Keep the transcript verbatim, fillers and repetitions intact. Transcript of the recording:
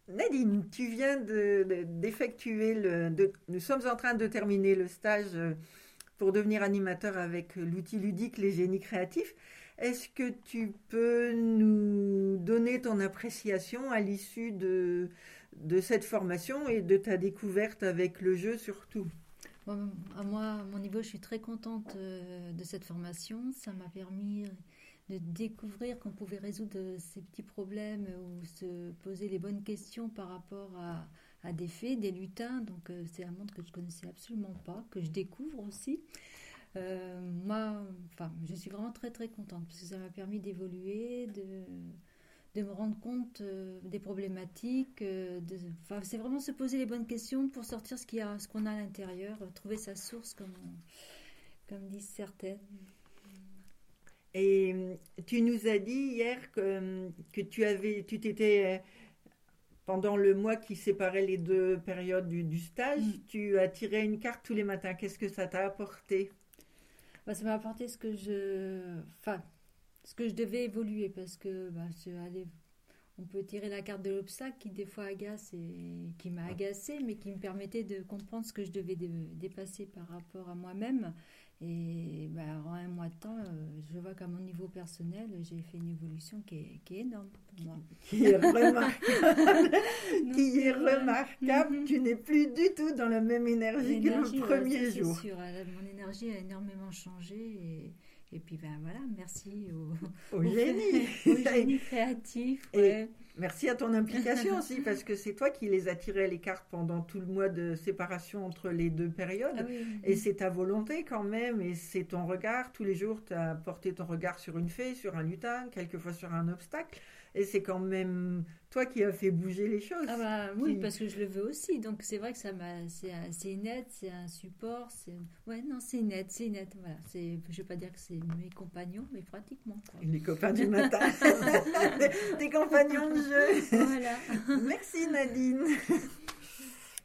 Nadine, tu viens de, de- d'effectuer le. de- nous sommes en train de terminer le stage euh, pour devenir animateur avec l'outil ludique Les Génies Créatifs. Est-ce que tu peux nous donner ton appréciation à l'issue de, de cette formation et de ta découverte avec le jeu surtout? Bon, à moi, à mon niveau, je suis très contente euh, de cette formation. Ça m'a permis de découvrir qu'on pouvait résoudre ces petits problèmes ou se poser les bonnes questions par rapport à, à des faits, des lutins. Donc, euh, c'est un monde que je connaissais absolument pas, que je découvre aussi. Euh, moi, enfin, je suis vraiment très très contente parce que ça m'a permis d'évoluer, de, de me rendre compte euh, des problématiques. euh, de- enfin, c'est vraiment se poser les bonnes questions pour sortir ce qu'il y a, ce qu'on a à l'intérieur, euh, trouver sa source, comme, comme disent certaines. Et euh, tu nous as dit hier que, que tu avais, tu t'étais, euh, pendant le mois qui séparait les deux périodes du, du stage, Mm. tu as tiré une carte tous les matins. Qu'est-ce que ça t'a apporté? Bah, ça m'a apporté ce que je, enfin, ce que je devais évoluer parce que bah, je allais- on peut tirer la carte de l'obstacle qui des fois agace et qui m'a agacée, mais qui me permettait de comprendre ce que je devais dé- dépasser par rapport à moi-même. Et bah, en un mois de temps, euh, je vois qu'à mon niveau personnel, j'ai fait une évolution qui est, qui est énorme pour moi. Qui est remarquable, Donc, qui est euh, remarquable. mhm. Tu n'es plus du tout dans la même énergie que le L'énergie, ouais, ça premier c'est jour. sûr. Elle a- Mon énergie a énormément changé. Et, et puis ben voilà, merci Au au, au, génie. au génie créatif. Et Ouais. merci à ton implication aussi, parce que c'est toi qui les as tirées les cartes pendant tout le mois de séparation entre les deux Ah périodes. oui. Et Mhm. c'est ta volonté quand même, et c'est ton regard. Tous les jours, tu as porté ton regard sur une fée, sur un lutin, quelquefois sur un obstacle. Et c'est quand même toi qui as fait bouger les choses. Ah bah oui, Qui... parce que je le veux aussi. Donc c'est vrai que ça m'a, c'est, un- c'est une aide, c'est un support. C'est, ouais, non, c'est une aide, c'est une aide. Voilà. C'est, je vais pas dire que c'est mes compagnons, mais pratiquement quoi. Les copains du matin, tes compagnons de jeu. Voilà. Merci Nadine.